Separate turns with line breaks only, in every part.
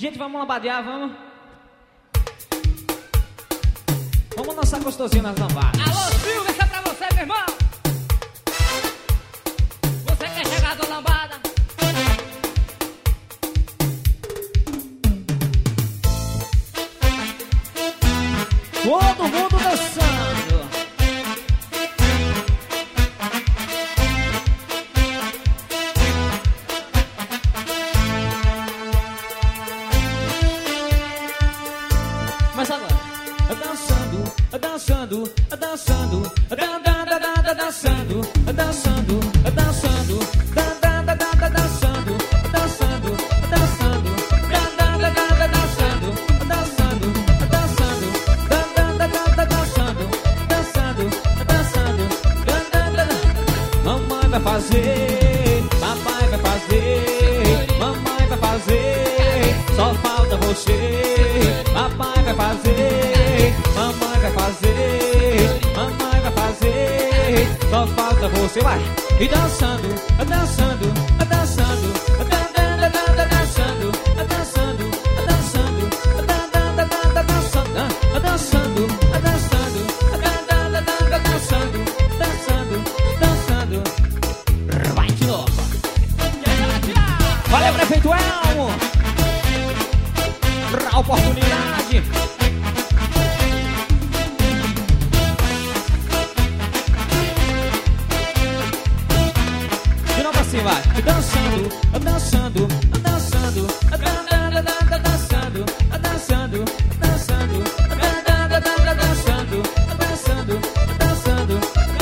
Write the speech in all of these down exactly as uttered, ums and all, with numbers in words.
Gente, vamos lambadear, vamos. Vamos dançar gostosinho nas lambadas.
Alô, Silvio, essa é pra você, meu irmão. Você quer chegar da lambada?
Todo mundo dançando. Mas agora, dançando, dançando, dançando, dançando, dançando, dançando, dançando, dançando, dançando, dançando, dançando, mamãe vai fazer, papai vai fazer, mamãe vai fazer, só falta você. Papai vai fazer, mamãe vai fazer, mamãe vai fazer, só falta você. Vai! E dançando, dançando, dançando, dançando, dançando, dançando, dançando, dançando, dançando, dançando, dançando. Vai de novo. Valeu, prefeito Elmo, pra oportunidade. De novo assim, vai. Dançando, dançando, dançando, dançando, dançando, dançando, dançando, dançando, dançando, dançando,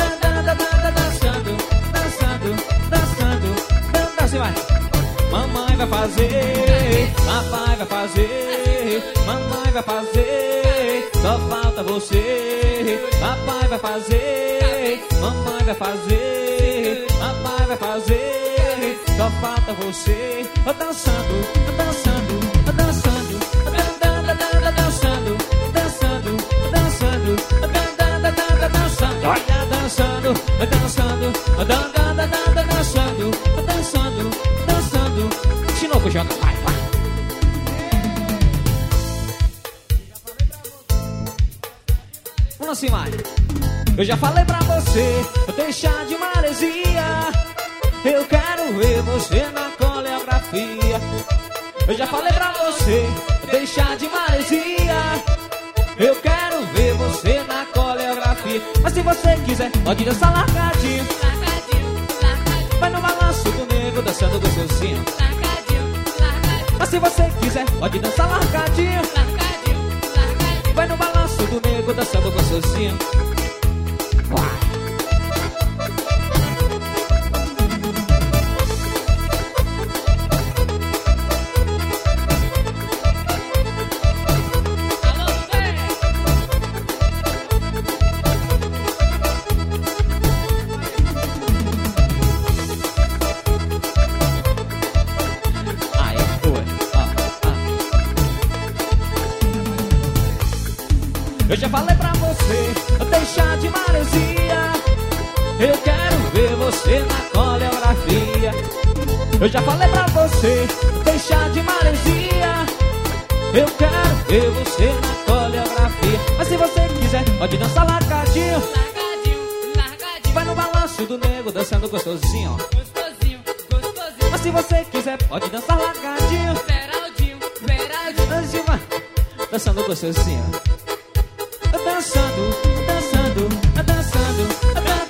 dançando, dançando, assim vai. Mamãe vai fazer, papai vai fazer, mamãe vai fazer, só falta você. Papai vai fazer, mamãe vai fazer, papai vai fazer, só falta você. Dançando, dançando, dançando, dançando, dançando, dançando, dançando, dançando, olha dançando, dançando, dançando, dançando, dançando, dançando. Chinoco joga, vai, vai. Vamos assim, vai. Eu já falei pra você deixar de maresia. Eu quero ver você na coreografia. Eu já falei pra você deixar de maresia. Eu quero ver você na coreografia. Mas se você quiser, pode dançar largadinho. Vai no balanço do nego dançando gostosinho. Mas se você quiser, pode dançar largadinho. Vai no balanço do nego dançando gostosinho. Vai. Eu já falei pra você deixar de maresia. Eu quero ver você na coreografia. Eu já falei pra você deixar de maresia. Eu quero ver você na coreografia. Mas se você quiser, pode dançar largadinho. Vai no balanço do nego dançando gostosinho.
Gostosinho, gostosinho.
Mas se você quiser, pode dançar largadinho.
Beraldinho, Beraldinho.
Dançando gostosinho. Dançando, dançando, dançando, dançando.